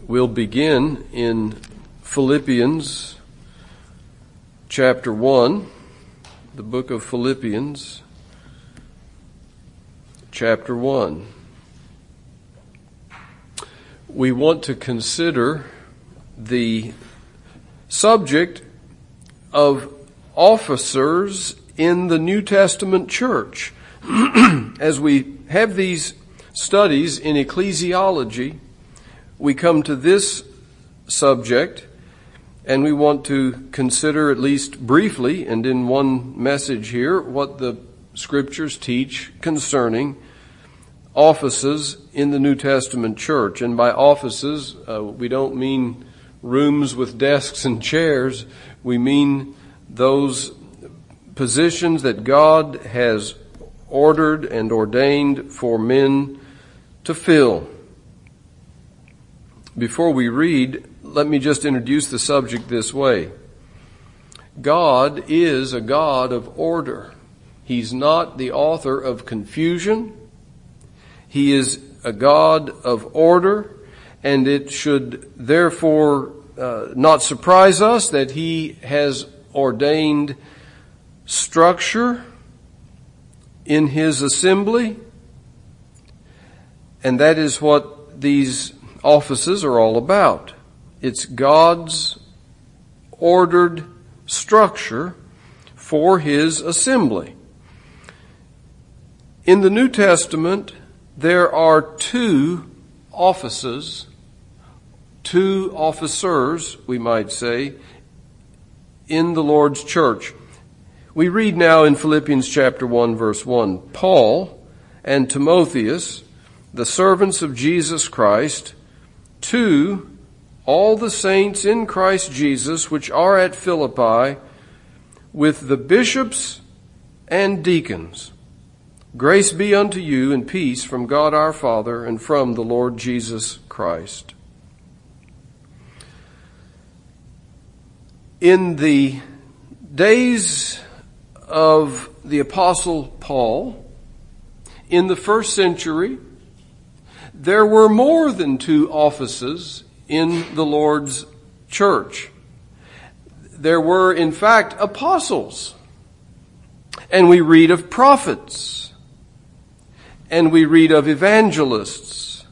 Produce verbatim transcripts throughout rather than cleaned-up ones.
We'll begin in Philippians chapter one, the book of Philippians chapter one. We want to consider the subject of officers in the New Testament church. As we have these studies in ecclesiology, we come to this subject, and we want to consider, at least briefly and in one message here, what the Scriptures teach concerning offices in the New Testament church. And by offices, uh, we don't mean rooms with desks and chairs. We mean those positions that God has ordered and ordained for men to fill. Before we read, let me just introduce the subject this way. God is a God of order. He's not the author of confusion. He is a God of order, and it should therefore uh, not surprise us that He has ordained structure in His assembly, and that is what these offices are all about. It's God's ordered structure for His assembly. In the New Testament, there are two offices, two officers, we might say, in the Lord's church. We read now in Philippians chapter one, verse one, Paul and Timotheus, the servants of Jesus Christ, to all the saints in Christ Jesus which are at Philippi, with the bishops and deacons. Grace be unto you and peace from God our Father and from the Lord Jesus Christ. In the days of the Apostle Paul, in the first century, there were more than two offices in the Lord's church. There were, in fact, apostles. And we read of prophets. And we read of evangelists.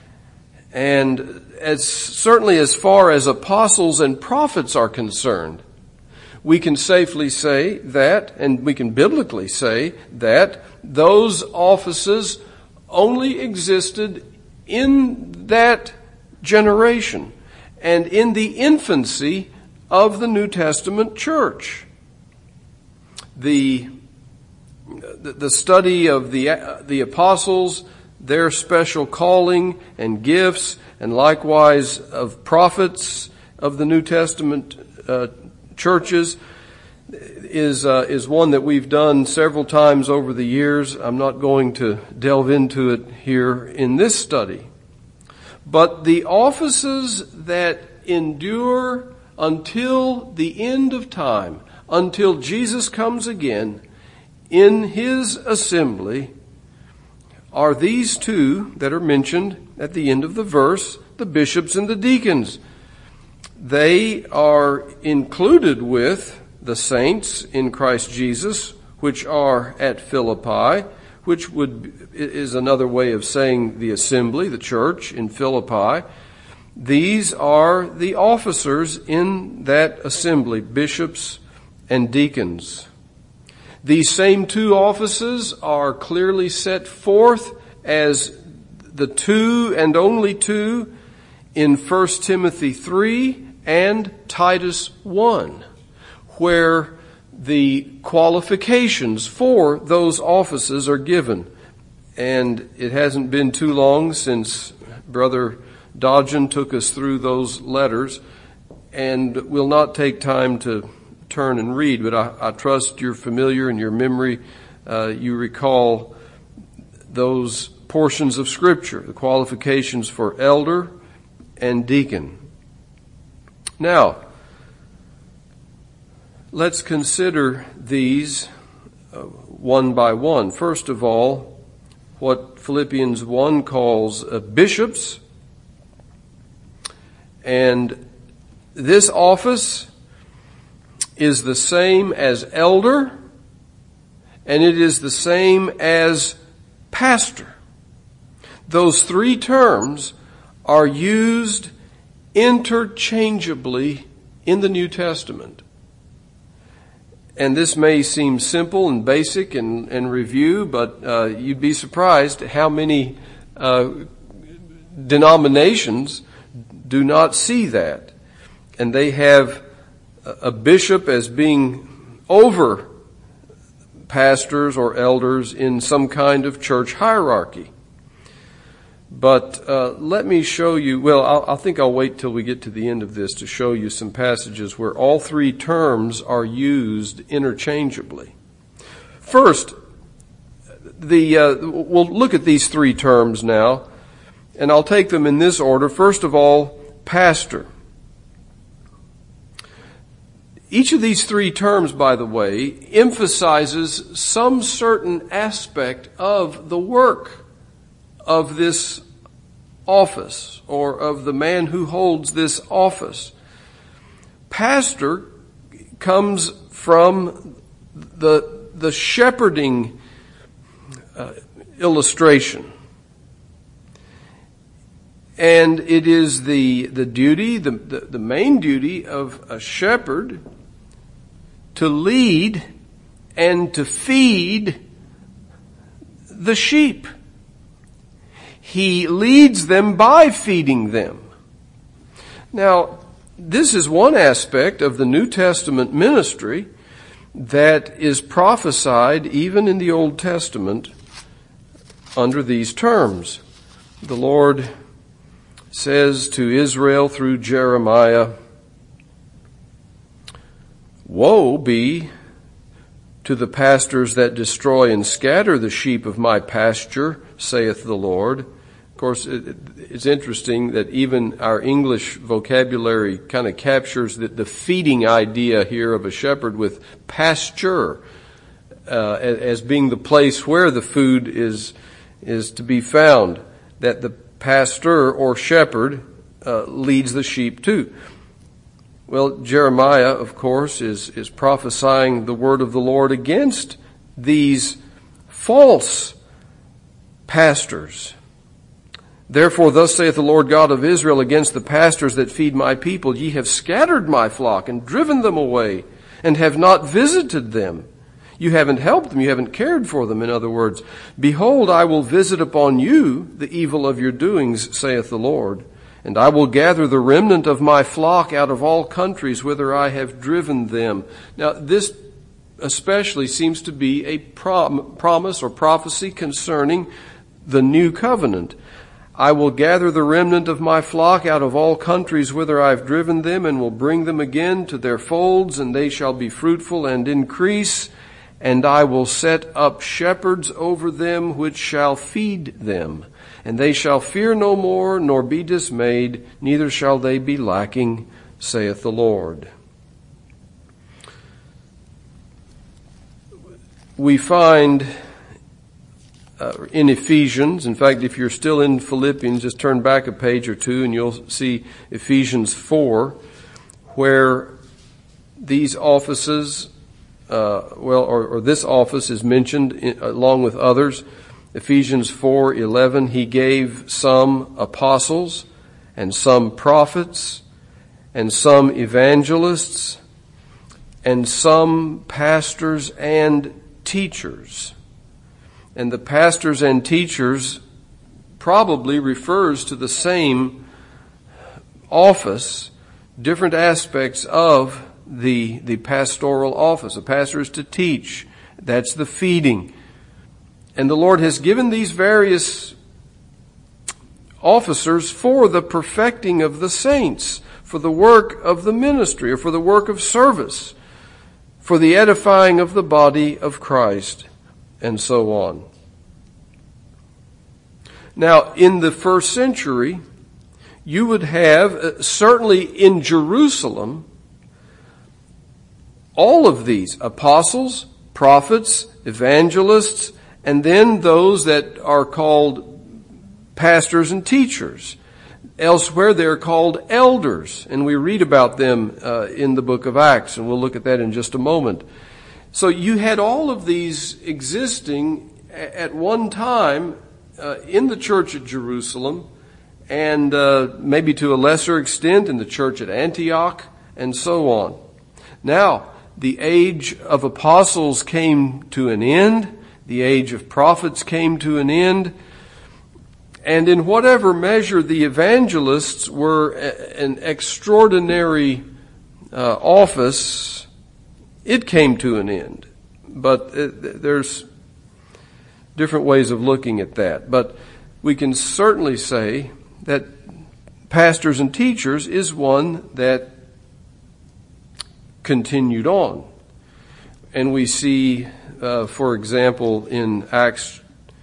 And as certainly as far as apostles and prophets are concerned, we can safely say that, and we can biblically say that, those offices only existed in that generation and in the infancy of the New Testament church. The, the study of the, the apostles, their special calling and gifts, and likewise of prophets of the New Testament uh, churches is uh, is one that we've done several times over the years. I'm not going to delve into it here in this study. But the offices that endure until the end of time, until Jesus comes again in His assembly, are these two that are mentioned at the end of the verse, the bishops and the deacons. They are included with the saints in Christ Jesus, which are at Philippi, which would is another way of saying the assembly, the church in Philippi. These are the officers in that assembly, bishops and deacons. These same two offices are clearly set forth as the two and only two in First Timothy three and Titus one, where the qualifications for those offices are given. And it hasn't been too long since Brother Dodgen took us through those letters, and we'll not take time to turn and read, but I, I trust you're familiar in your memory. Uh, you recall those portions of Scripture, the qualifications for elder and deacon. Now, let's consider these uh, one by one. First of all, what Philippians one calls uh, bishops. And this office is the same as elder, and it is the same as pastor. Those three terms are used interchangeably in the New Testament. And this may seem simple and basic and, and review, but uh, you'd be surprised how many uh, denominations do not see that. And they have a bishop as being over pastors or elders in some kind of church hierarchy. But uh, let me show you, well, I'll, I think I'll wait till we get to the end of this to show you some passages where all three terms are used interchangeably. First, the uh, we'll look at these three terms now, and I'll take them in this order. First of all, pastor. Each of these three terms, by the way, emphasizes some certain aspect of the work of this office, or of the man who holds this office. Pastor comes from the the shepherding uh, illustration, and it is the the duty, the, the the main duty of a shepherd to lead and to feed the sheep. He leads them by feeding them. Now, this is one aspect of the New Testament ministry that is prophesied even in the Old Testament under these terms. The Lord says to Israel through Jeremiah, "Woe be to the pastors that destroy and scatter the sheep of my pasture, saith the Lord." Of course, it's interesting that even our English vocabulary kind of captures the, the feeding idea here of a shepherd with pasture uh, as being the place where the food is is to be found, that the pastor or shepherd uh, leads the sheep to. Well, Jeremiah, of course, is is prophesying the word of the Lord against these false pastors. "Therefore thus saith the Lord God of Israel against the pastors that feed my people, ye have scattered my flock and driven them away, and have not visited them." You haven't helped them, you haven't cared for them, in other words. "Behold, I will visit upon you the evil of your doings, saith the Lord, and I will gather the remnant of my flock out of all countries whither I have driven them." Now, this especially seems to be a prom- promise or prophecy concerning the new covenant. "I will gather the remnant of my flock out of all countries whither I have driven them, and will bring them again to their folds, and they shall be fruitful and increase. And I will set up shepherds over them, which shall feed them. And they shall fear no more, nor be dismayed, neither shall they be lacking, saith the Lord." We find Uh, in Ephesians, in fact, if you're still in Philippians, just turn back a page or two and you'll see Ephesians four, where these offices, uh, well, or, or this office is mentioned in, along with others. Ephesians four eleven, "He gave some apostles, and some prophets, and some evangelists, and some pastors and teachers." And the pastors and teachers probably refers to the same office, different aspects of the, the pastoral office. The pastor is to teach. That's the feeding. And the Lord has given these various officers for the perfecting of the saints, for the work of the ministry, or for the work of service, for the edifying of the body of Christ, and so on. Now, in the first century, you would have, uh, certainly in Jerusalem, all of these apostles, prophets, evangelists, and then those that are called pastors and teachers. Elsewhere, they're called elders, and we read about them uh, in the book of Acts, and we'll look at that in just a moment. So you had all of these existing at one time uh, in the church at Jerusalem, and uh, maybe to a lesser extent in the church at Antioch, and so on. Now, the age of apostles came to an end. The age of prophets came to an end. And in whatever measure the evangelists were an extraordinary uh, office, it came to an end. But uh, there's different ways of looking at that. But we can certainly say that pastors and teachers is one that continued on. And we see, uh, for example, in Acts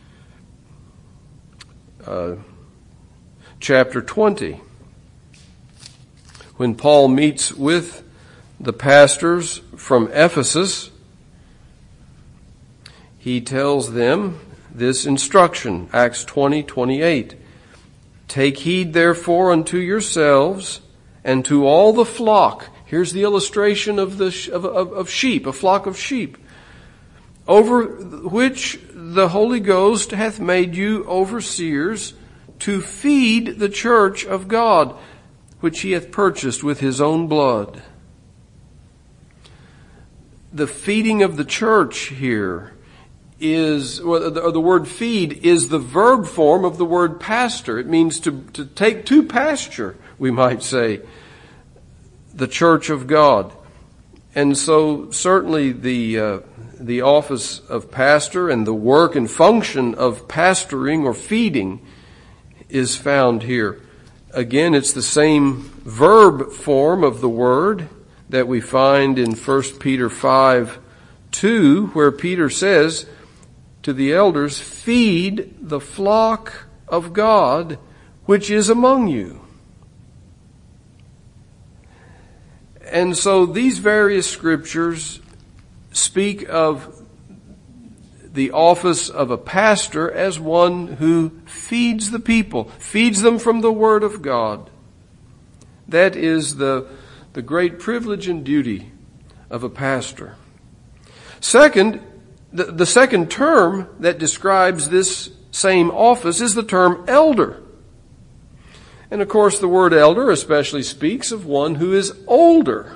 Uh, chapter twenty, when Paul meets with the pastors from Ephesus, he tells them this instruction, Acts twenty twenty-eight. Take heed therefore unto yourselves and to all the flock. Here's the illustration of the of, of, of sheep, a flock of sheep, over which the Holy Ghost hath made you overseers to feed the church of God, which he hath purchased with his own blood. The feeding of the church here is, or the, or the word feed is the verb form of the word pastor. It means to, to take to pasture, we might say, the church of God. And so certainly the uh, the office of pastor and the work and function of pastoring or feeding is found here. Again, it's the same verb form of the word that we find in First Peter five two, where Peter says to the elders, feed the flock of God which is among you. And so these various scriptures speak of the office of a pastor as one who feeds the people, feeds them from the Word of God. That is the, the great privilege and duty of a pastor. Second, the, the second term that describes this same office is the term elder. And of course, the word elder especially speaks of one who is older.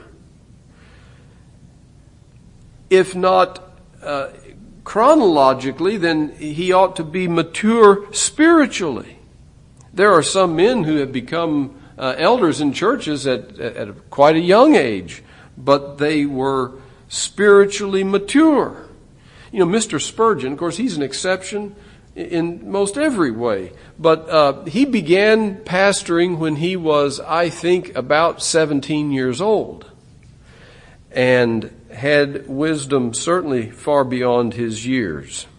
If not uh, chronologically, then he ought to be mature spiritually. There are some men who have become uh, elders in churches at, at, at quite a young age, but they were spiritually mature. You know, Mister Spurgeon, of course, he's an exception in most every way. But uh, he began pastoring when he was, I think, about seventeen years old, and had wisdom certainly far beyond his years.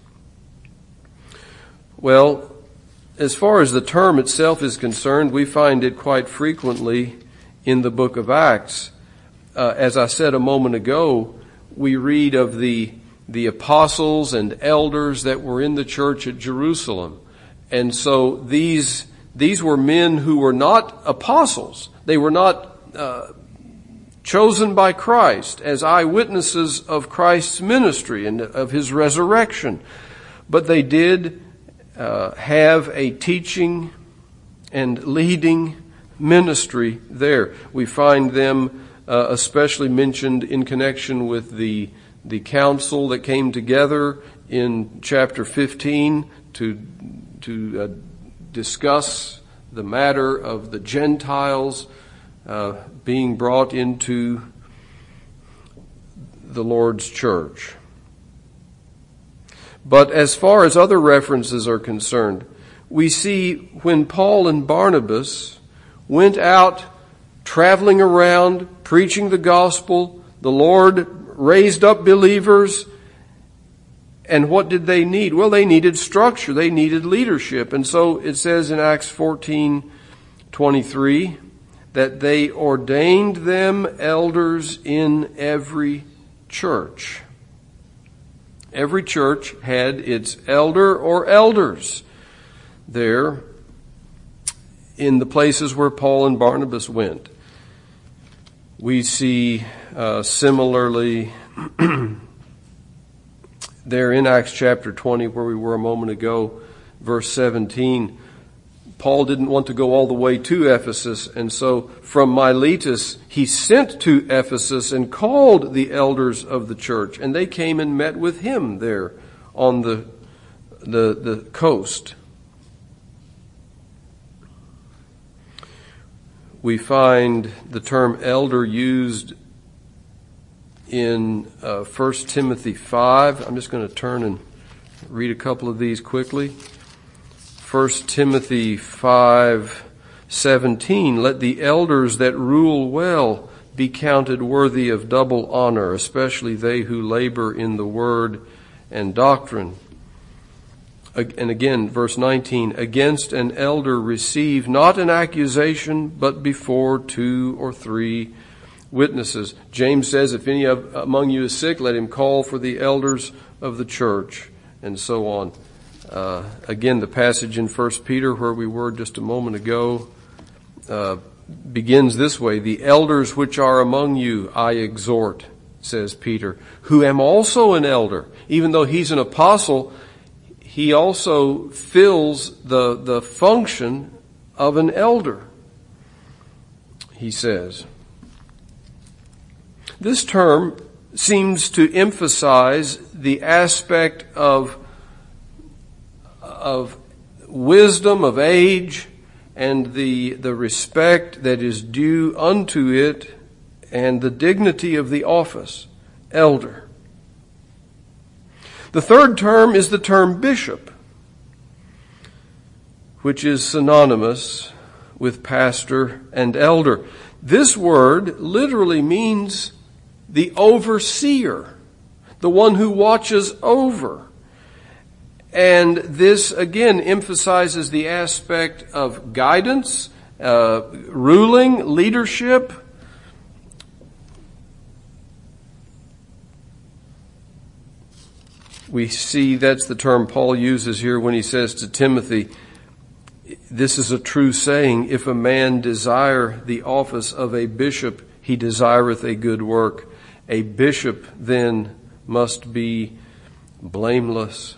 Well, as far as the term itself is concerned, we find it quite frequently in the book of Acts. Uh, as I said a moment ago, we read of the the apostles and elders that were in the church at Jerusalem. And so these these were men who were not apostles. They were not uh, chosen by Christ as eyewitnesses of Christ's ministry and of his resurrection. But they did uh, have a teaching and leading ministry there. We find them uh, especially mentioned in connection with the the council that came together in chapter fifteen to to uh, discuss the matter of the Gentiles uh, being brought into the Lord's church. But as far as other references are concerned, we see when Paul and Barnabas went out traveling around, preaching the gospel, the Lord raised up believers, and what did they need? Well, they needed structure. They needed leadership. And so it says in Acts fourteen twenty-three that they ordained them elders in every church. Every church had its elder or elders there in the places where Paul and Barnabas went. We see uh, similarly there in Acts chapter twenty, where we were a moment ago, verse seventeen, Paul didn't want to go all the way to Ephesus, and so from Miletus he sent to Ephesus and called the elders of the church, and they came and met with him there on the the, the coast. We find the term elder used in uh, First Timothy five. I'm just going to turn and read a couple of these quickly. First Timothy five seventeen, let the elders that rule well be counted worthy of double honor, especially they who labor in the word and doctrine. And again, verse nineteen, against an elder receive not an accusation, but before two or three witnesses. James says, if any of, among you is sick, let him call for the elders of the church, and so on. Uh, again, the passage in First Peter, where we were just a moment ago, uh, begins this way, the elders which are among you I exhort, says Peter, who am also an elder. Even though he's an apostle, he also fills the, the function of an elder, he says. This term seems to emphasize the aspect of, of wisdom, of age, and the, the respect that is due unto it, and the dignity of the office, elder. The third term is the term bishop, which is synonymous with pastor and elder. This word literally means the overseer, the one who watches over. And this again emphasizes the aspect of guidance, uh, ruling, leadership. We see that's the term Paul uses here when he says to Timothy, this is a true saying, if a man desire the office of a bishop, he desireth a good work. A bishop then must be blameless.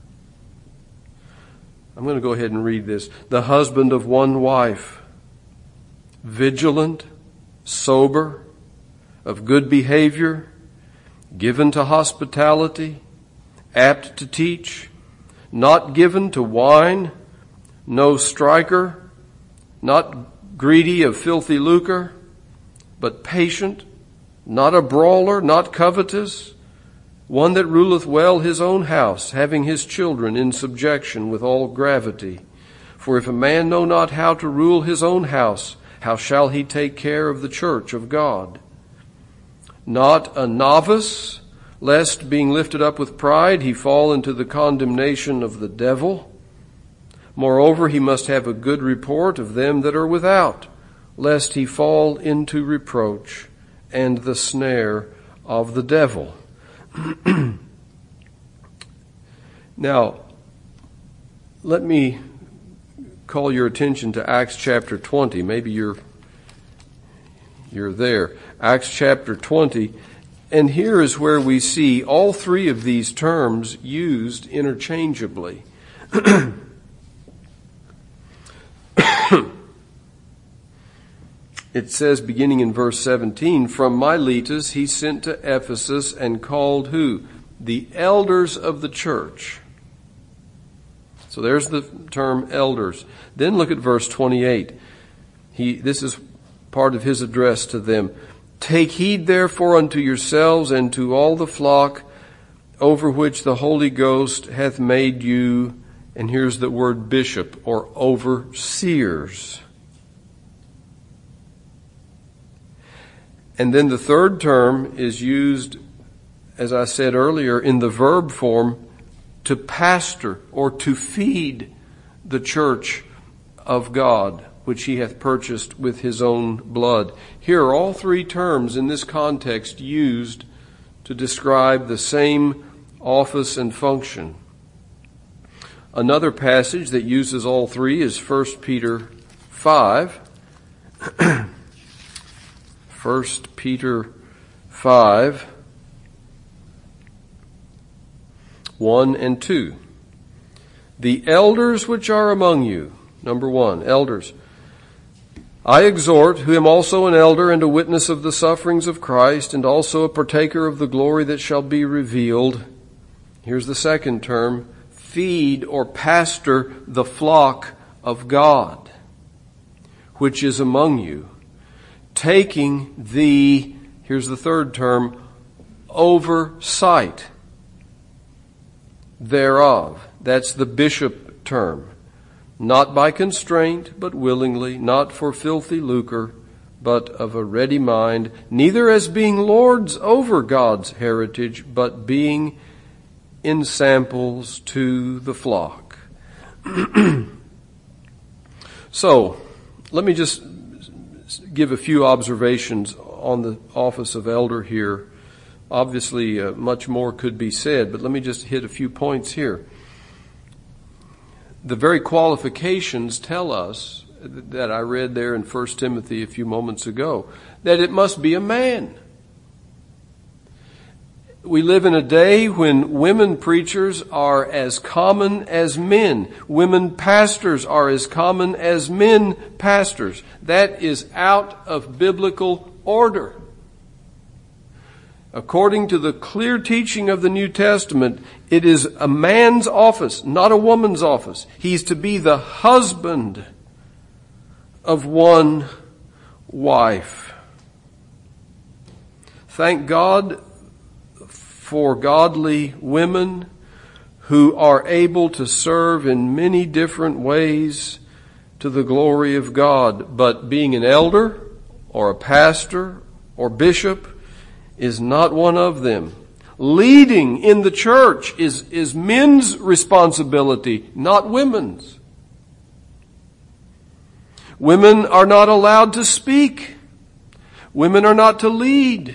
I'm going to go ahead and read this. The husband of one wife, vigilant, sober, of good behavior, given to hospitality, apt to teach, not given to wine, no striker, not greedy of filthy lucre, but patient, not a brawler, not covetous, one that ruleth well his own house, having his children in subjection with all gravity. For if a man know not how to rule his own house, how shall he take care of the church of God? Not a novice, lest being lifted up with pride, he fall into the condemnation of the devil. Moreover, he must have a good report of them that are without, lest he fall into reproach and the snare of the devil. Now, let me call your attention to Acts chapter twenty. Maybe you're, you're there. Acts chapter twenty. And here is where we see all three of these terms used interchangeably. It says, beginning in verse seventeen, from Miletus he sent to Ephesus and called who? The elders of the church. So there's the term elders. Then look at verse twenty-eight. He, this is part of his address to them. Take heed therefore unto yourselves and to all the flock over which the Holy Ghost hath made you, and here's the word bishop, or overseers. And then the third term is used, as I said earlier, in the verb form, to pastor or to feed the church of God, which he hath purchased with his own blood. Here are all three terms in this context used to describe the same office and function. Another passage that uses all three is First Peter five. First Peter five, one and two. The elders which are among you, number one, elders. I exhort, who am also an elder and a witness of the sufferings of Christ, and also a partaker of the glory that shall be revealed. Here's the second term, feed or pastor the flock of God, which is among you, taking the, here's the third term, oversight thereof. That's the bishop term. Not by constraint, but willingly, not for filthy lucre, but of a ready mind, neither as being lords over God's heritage, but being ensamples to the flock. So, let me just give a few observations on the office of elder here. Obviously, uh, much more could be said, but let me just hit a few points here. The very qualifications tell us, that I read there in First Timothy a few moments ago, that it must be a man. We live in a day when women preachers are as common as men. Women pastors are as common as men pastors. That is out of biblical order. According to the clear teaching of the New Testament, it is a man's office, not a woman's office. He's to be the husband of one wife. Thank God for godly women who are able to serve in many different ways to the glory of God. But being an elder or a pastor or bishop is not one of them. Leading in the church is, is men's responsibility, not women's. Women are not allowed to speak. Women are not to lead.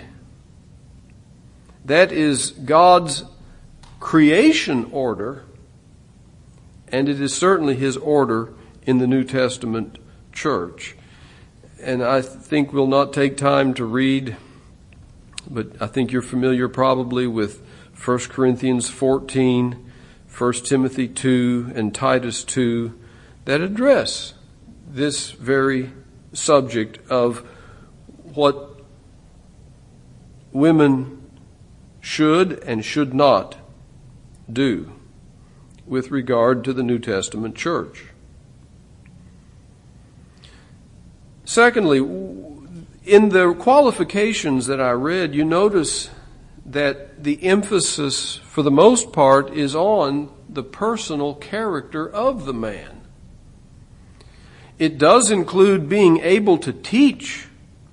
That is God's creation order, and it is certainly His order in the New Testament church. And I think we'll not take time to read, but I think you're familiar probably with First Corinthians fourteen, First Timothy two, and Titus two that address this very subject of what women should and should not do with regard to the New Testament church. Secondly, in the qualifications that I read, you notice that the emphasis, for the most part, is on the personal character of the man. It does include being able to teach,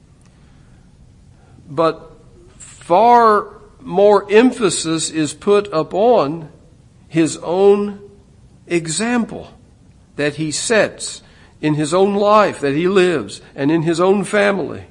but far more emphasis is put upon his own example that he sets in his own life that he lives and in his own family.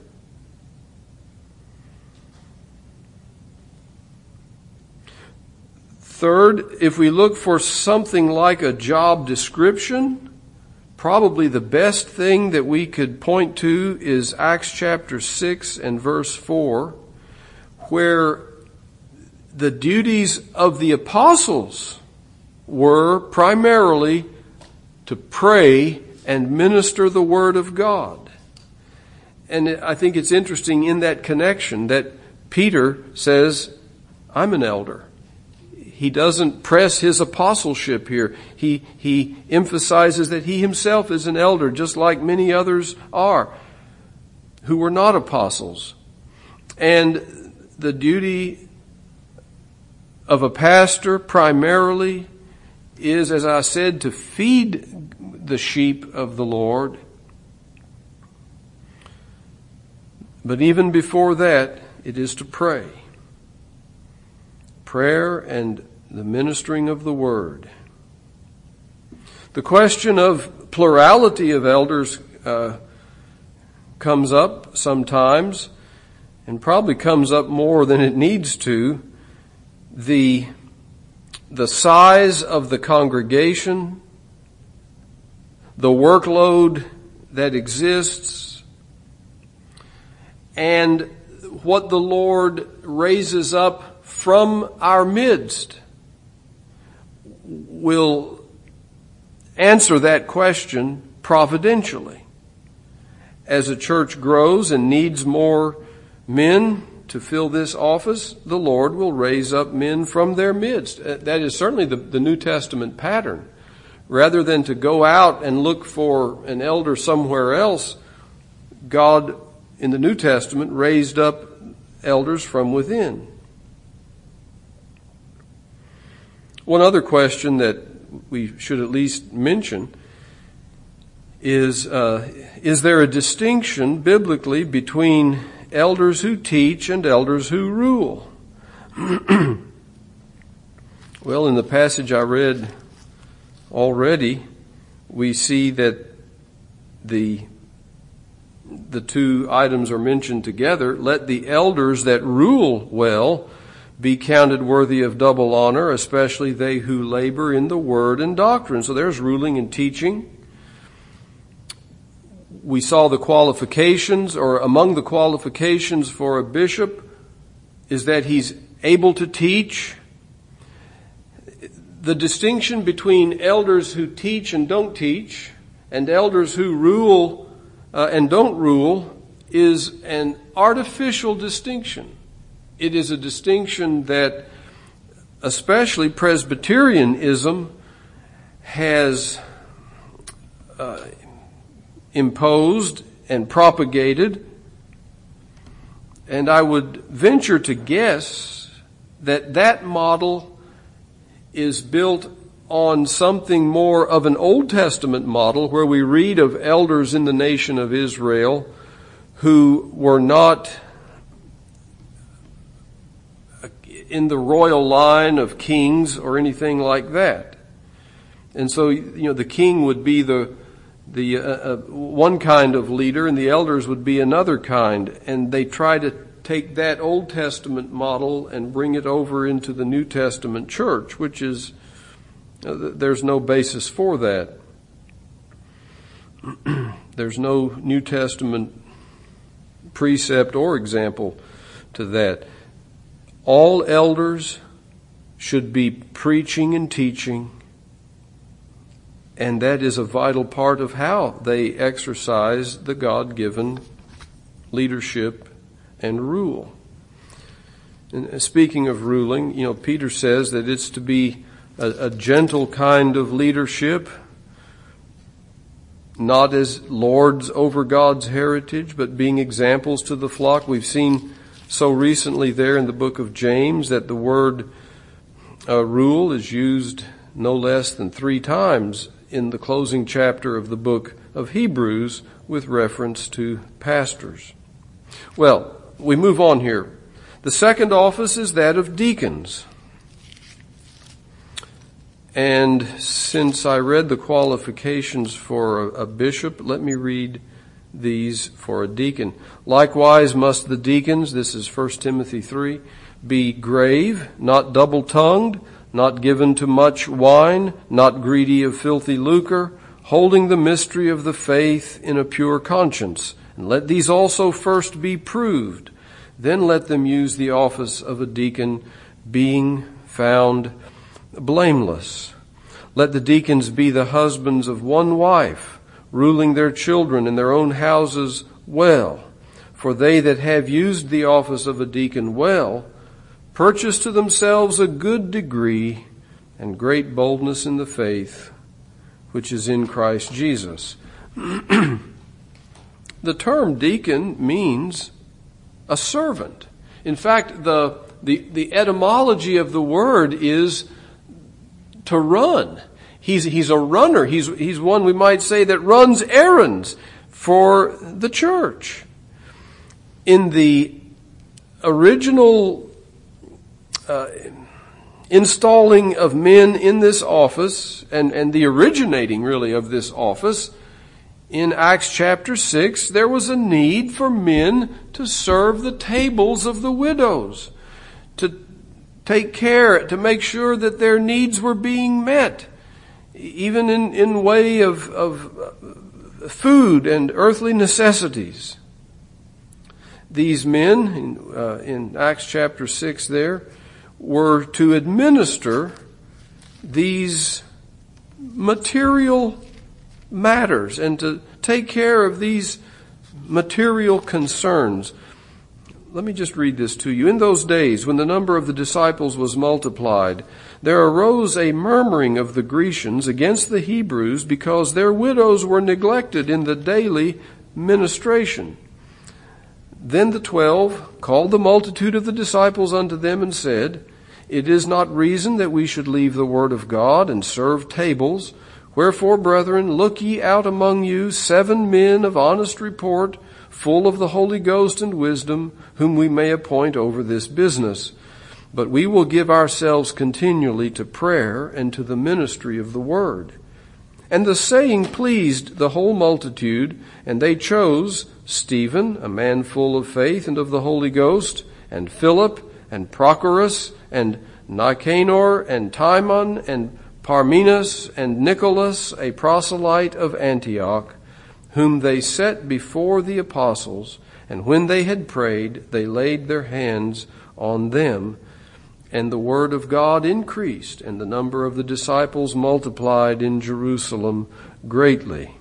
Third, if we look for something like a job description, probably the best thing that we could point to is Acts chapter six and verse four, where the duties of the apostles were primarily to pray and minister the word of God. And I think it's interesting in that connection that Peter says, I'm an elder. He doesn't press his apostleship here. He, he emphasizes that he himself is an elder, just like many others are who were not apostles. And the duty of a pastor primarily is, as I said, to feed the sheep of the Lord. But even before that, it is to pray. Prayer and the ministering of the word. The question of plurality of elders uh, comes up sometimes, and probably comes up more than it needs to. The, the size of the congregation, the workload that exists and what the Lord raises up from our midst will answer that question providentially. As a church grows and needs more men to fill this office, the Lord will raise up men from their midst. That is certainly the, the New Testament pattern. Rather than to go out and look for an elder somewhere else, God in the New Testament raised up elders from within. One other question that we should at least mention is, uh, is there a distinction biblically between elders who teach and elders who rule? Well, in the passage I read already, we see that the the two items are mentioned together. Let the elders that rule well be counted worthy of double honor, especially they who labor in the word and doctrine. So there's ruling and teaching. We saw the qualifications, or among the qualifications for a bishop is that he's able to teach. The distinction between elders who teach and don't teach and elders who rule uh, and don't rule is an artificial distinction. It is a distinction that especially Presbyterianism has uh, imposed and propagated, and I would venture to guess that that model is built on something more of an Old Testament model, where we read of elders in the nation of Israel who were not in the royal line of kings or anything like that. And so, you know, the king would be the the uh, uh, one kind of leader, and the elders would be another kind. And they try to take that Old Testament model and bring it over into the New Testament church, which is, uh, there's no basis for that. There's no New Testament precept or example to that. All elders should be preaching and teaching, and that is a vital part of how they exercise the God-given leadership and rule. And speaking of ruling, you know, Peter says that it's to be a, a gentle kind of leadership, not as lords over God's heritage, but being examples to the flock. We've seen so recently there in the book of James that the word uh, rule is used no less than three times in the closing chapter of the book of Hebrews with reference to pastors. Well, we move on here. The second office is that of deacons. And since I read the qualifications for a, a bishop, let me read these for a deacon. Likewise must the deacons, this is First Timothy three, be grave, not double-tongued, not given to much wine, not greedy of filthy lucre, holding the mystery of the faith in a pure conscience. And let these also first be proved. Then let them use the office of a deacon, being found blameless. Let the deacons be the husbands of one wife, ruling their children in their own houses well. For they that have used the office of a deacon well purchase to themselves a good degree and great boldness in the faith, which is in Christ Jesus. The term deacon means a servant. In fact, the, the, the etymology of the word is to run. He's, he's a runner. He's, he's one, we might say, that runs errands for the church. In the original uh, installing of men in this office, and, and the originating really of this office, in Acts chapter six, there was a need for men to serve the tables of the widows, to take care, to make sure that their needs were being met, even in, in way of, of food and earthly necessities. These men, in, uh, in Acts chapter six there, were to administer these material matters and to take care of these material concerns. Let me just read this to you. In those days, when the number of the disciples was multiplied, there arose a murmuring of the Grecians against the Hebrews because their widows were neglected in the daily ministration. Then the twelve called the multitude of the disciples unto them and said, It is not reason that we should leave the word of God and serve tables. Wherefore, brethren, look ye out among you seven men of honest report, full of the Holy Ghost and wisdom, whom we may appoint over this business. But we will give ourselves continually to prayer and to the ministry of the word. And the saying pleased the whole multitude, and they chose Stephen, a man full of faith and of the Holy Ghost, and Philip, and Prochorus, and Nicanor, and Timon, and Parmenas, and Nicholas, a proselyte of Antioch, whom they set before the apostles, and when they had prayed, they laid their hands on them. And the word of God increased, and the number of the disciples multiplied in Jerusalem greatly.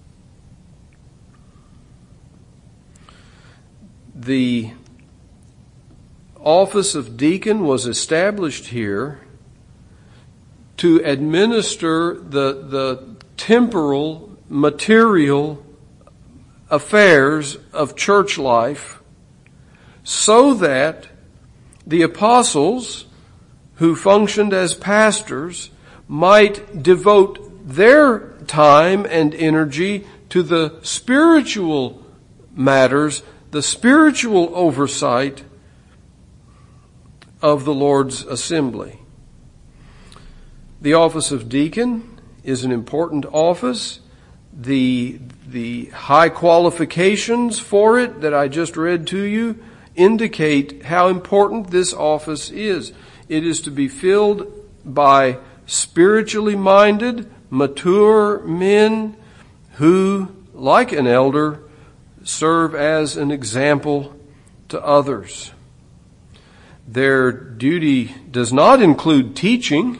The office of deacon was established here to administer the, the temporal, material affairs of church life so that the apostles who functioned as pastors might devote their time and energy to the spiritual matters, the spiritual oversight of the Lord's assembly. The office of deacon is an important office. The, the high qualifications for it that I just read to you indicate how important this office is. It is to be filled by spiritually minded, mature men who, like an elder, serve as an example to others. Their duty does not include teaching,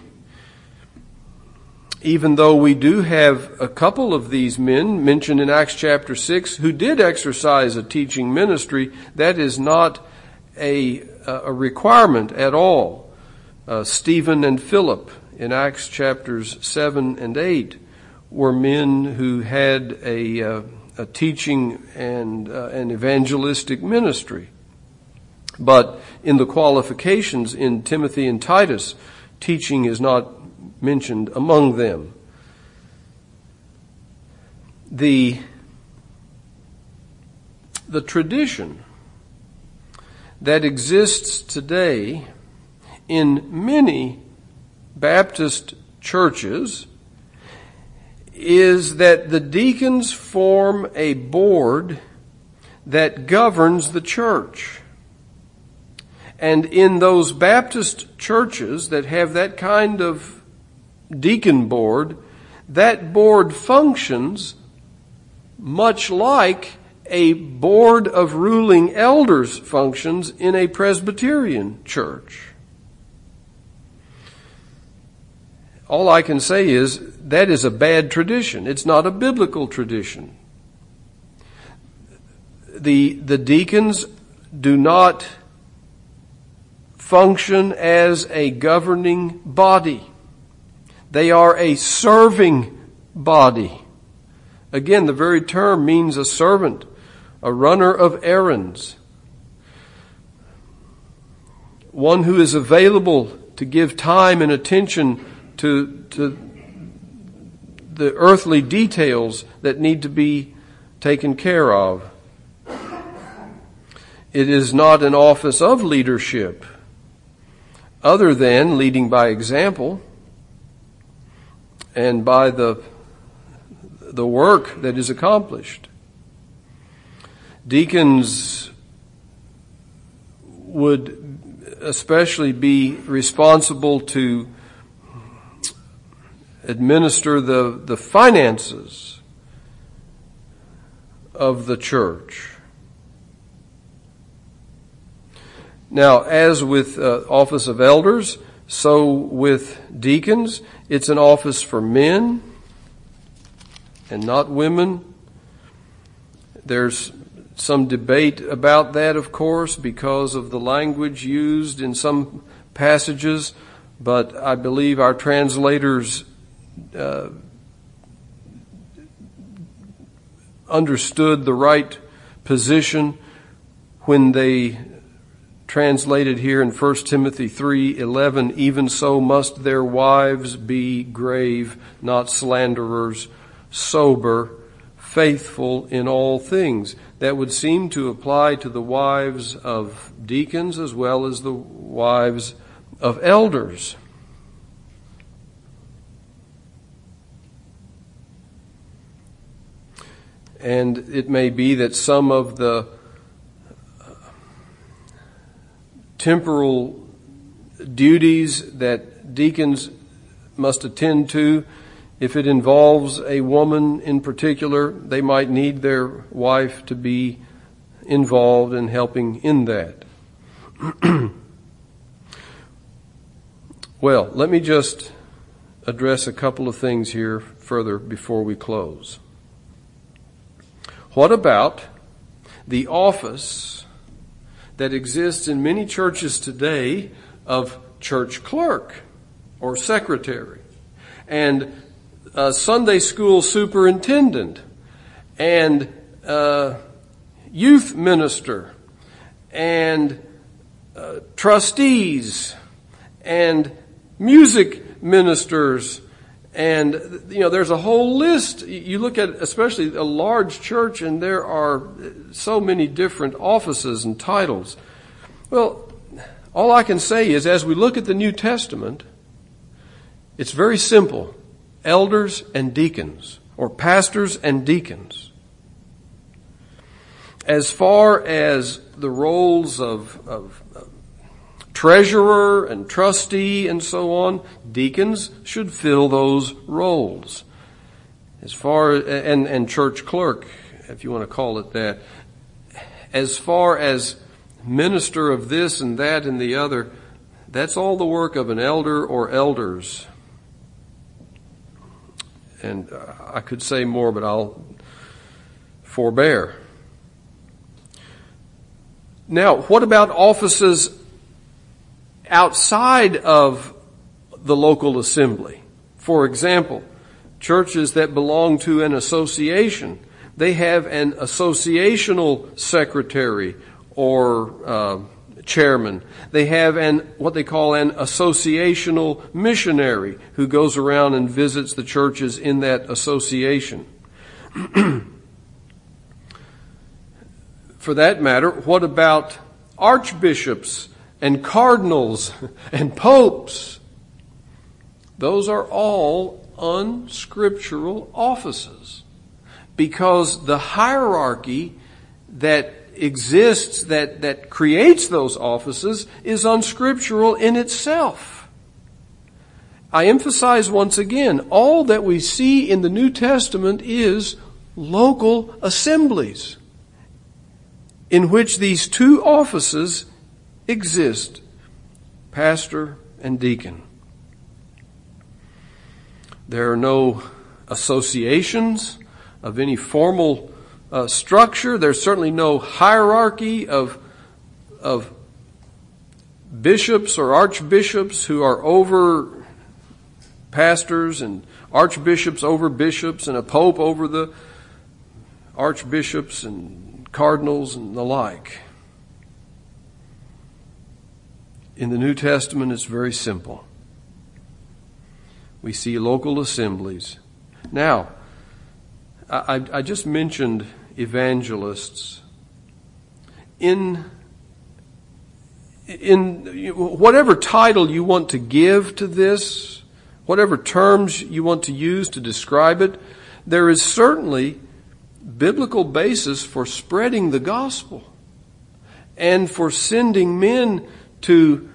even though we do have a couple of these men mentioned in Acts chapter six who did exercise a teaching ministry. That is not a, a requirement at all. Uh, Stephen and Philip in Acts chapters seven and eight were men who had a, uh, a teaching and uh, an evangelistic ministry. But in the qualifications in Timothy and Titus, teaching is not mentioned among them. The, the tradition that exists today in many Baptist churches is that the deacons form a board that governs the church. And in those Baptist churches that have that kind of deacon board, that board functions much like a board of ruling elders functions in a Presbyterian church. All I can say is that is a bad tradition. It's not a biblical tradition. The, the deacons do not function as a governing body. They are a serving body. Again, the very term means a servant, a runner of errands, one who is available to give time and attention to, to the earthly details that need to be taken care of. It is not an office of leadership, other than leading by example and by the, the work that is accomplished. Deacons would especially be responsible to administer the, the finances of the church. Now, as with uh, office of elders, so with deacons, it's an office for men and not women. There's some debate about that, of course, because of the language used in some passages, but I believe our translators uh, understood the right position when they translated here in First Timothy three eleven, even so must their wives be grave, not slanderers, sober, faithful in all things. That would seem to apply to the wives of deacons as well as the wives of elders. And it may be that some of the temporal duties that deacons must attend to, if it involves a woman in particular, they might need their wife to be involved in helping in that. Well, let me just address a couple of things here further before we close. What about the office that exists in many churches today of church clerk or secretary and uh, Sunday school superintendent and uh, youth minister and uh, trustees and music ministers? And, you know, there's a whole list. You look at especially a large church and there are so many different offices and titles. Well, all I can say is as we look at the New Testament, it's very simple. Elders and deacons, or pastors and deacons. As far as the roles of, of, of treasurer and trustee and so on, deacons should fill those roles. As far and and church clerk, if you want to call it that. As far as minister of this and that and the other, that's all the work of an elder or elders. And I could say more, but I'll forbear. Now, what about offices outside of the local assembly? For example, churches that belong to an association, they have an associational secretary or uh, chairman. They have an what they call an associational missionary who goes around and visits the churches in that association. For that matter, what about archbishops and cardinals and popes? Those are all unscriptural offices because the hierarchy that exists, that, that creates those offices, is unscriptural in itself. I emphasize once again, all that we see in the New Testament is local assemblies in which these two offices exist, pastor and deacon. There are no associations of any formal uh, structure. There's certainly no hierarchy of of bishops or archbishops who are over pastors and archbishops over bishops and a pope over the archbishops and cardinals and the like. In the New Testament, it's very simple. We see local assemblies. Now, I, I just mentioned evangelists. In, in whatever title you want to give to this, whatever terms you want to use to describe it, there is certainly biblical basis for spreading the gospel and for sending men to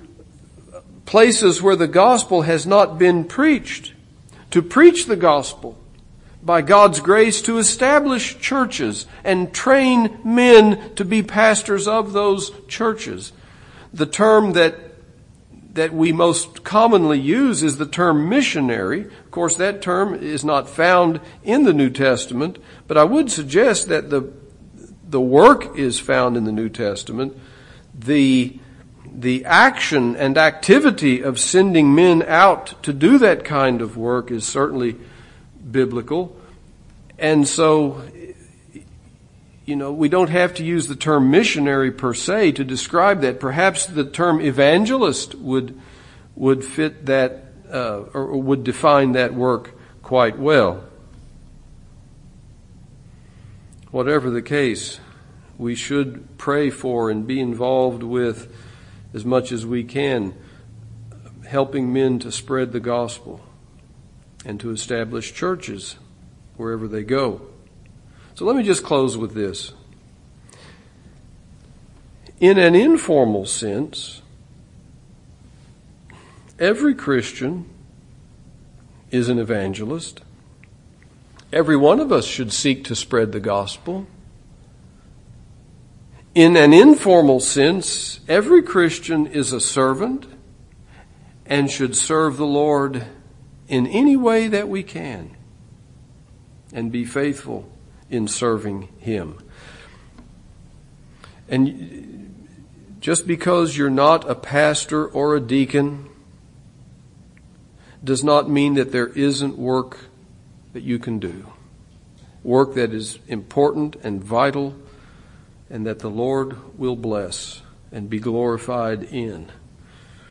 places where the gospel has not been preached, to preach the gospel, by God's grace to establish churches and train men to be pastors of those churches. The term that that we most commonly use is the term missionary. Of course, that term is not found in the New Testament, but I would suggest that the the work is found in the New Testament. The the action and activity of sending men out to do that kind of work is certainly biblical. And so, you know, we don't have to use the term missionary per se to describe that. Perhaps the term evangelist would would fit that uh, or would define that work quite well. Whatever the case, we should pray for and be involved with, as much as we can, helping men to spread the gospel and to establish churches wherever they go. So let me just close with this. In an informal sense, every Christian is an evangelist. Every one of us should seek to spread the gospel. In an informal sense, every Christian is a servant and should serve the Lord in any way that we can and be faithful in serving Him. And just because you're not a pastor or a deacon does not mean that there isn't work that you can do. Work that is important and vital and that the Lord will bless and be glorified in.